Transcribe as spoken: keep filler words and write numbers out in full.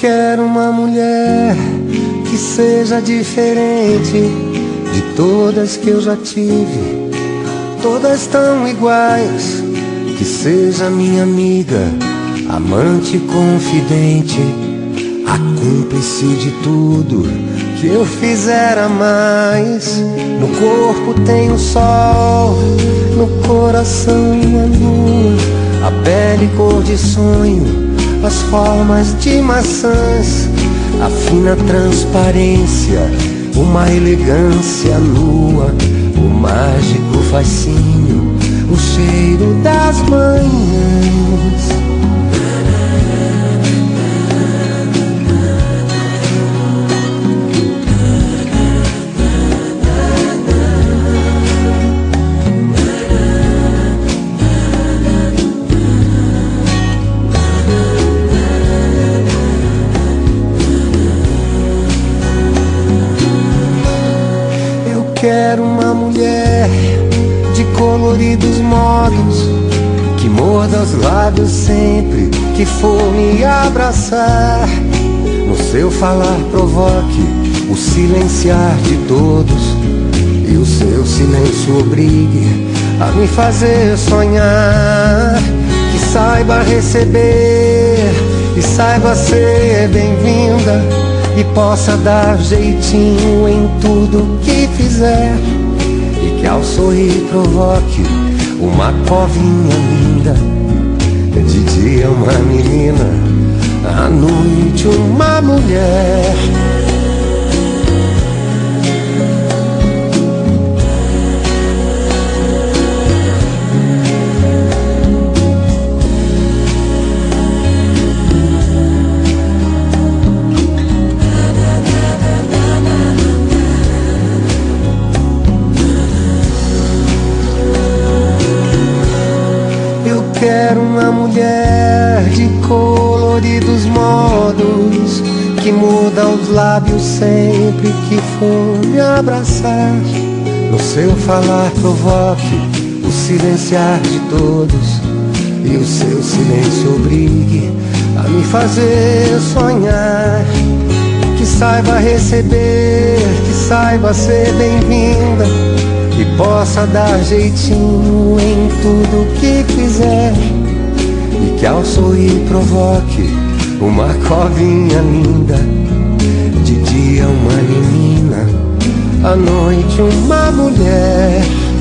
quero uma mulher que seja diferente de todas que eu já tive. Todas tão iguais, que seja minha amiga, amante confidente, a cúmplice de tudo que eu fizer a mais. No corpo tem o sol, no coração a lua, a pele cor de sonho, as formas de maçãs, a fina transparência, uma elegância nua, o mágico fascínio, o cheiro das manhãs. Quero uma mulher de coloridos modos, que morda os lábios sempre que for me abraçar. No seu falar provoque o silenciar de todos, e o seu silêncio obrigue a me fazer sonhar. Que saiba receber e saiba ser bem-vinda, e possa dar jeitinho em tudo que fizer, e que ao sorrir provoque uma covinha linda. De dia uma menina, à noite uma mulher. Quero uma mulher de coloridos modos, que muda os lábios sempre que for me abraçar. No seu falar provoque o silenciar de todos, e o seu silêncio obrigue a me fazer sonhar. Que saiba receber, que saiba ser bem-vinda, e possa dar jeitinho em tudo que fizer, e que ao sorrir provoque uma covinha linda. De dia uma menina, à noite uma mulher.